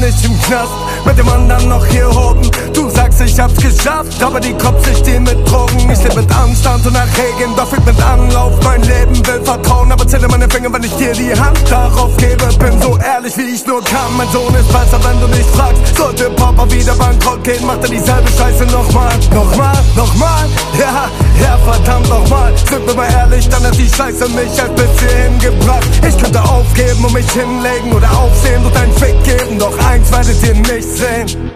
bin ich im Knast, mit dem anderen noch hier oben. Du sagst, ich hab's geschafft, aber die Cops, ich steh mit Drogen. Ich lebe mit Anstand und nach Regen, doch ich mit Anlauf. Mein Leben will Vertrauen, aber zähle meine Finger, wenn ich dir die Hand darauf gebe. Bin so ehrlich, wie ich nur kann. Mein Sohn ist besser, wenn du nicht fragst. Sollte Papa wieder bankrott gehen, macht er dieselbe Scheiße nochmal. Nochmal, ja, verdammt nochmal. Sind wir mal ehrlich, dann hat die Scheiße mich halt bis hierhin gebracht. Ich könnte aufgeben und mich hinlegen oder aufstehen und einen Fick geben, doch eins werdet ihr nicht sehen.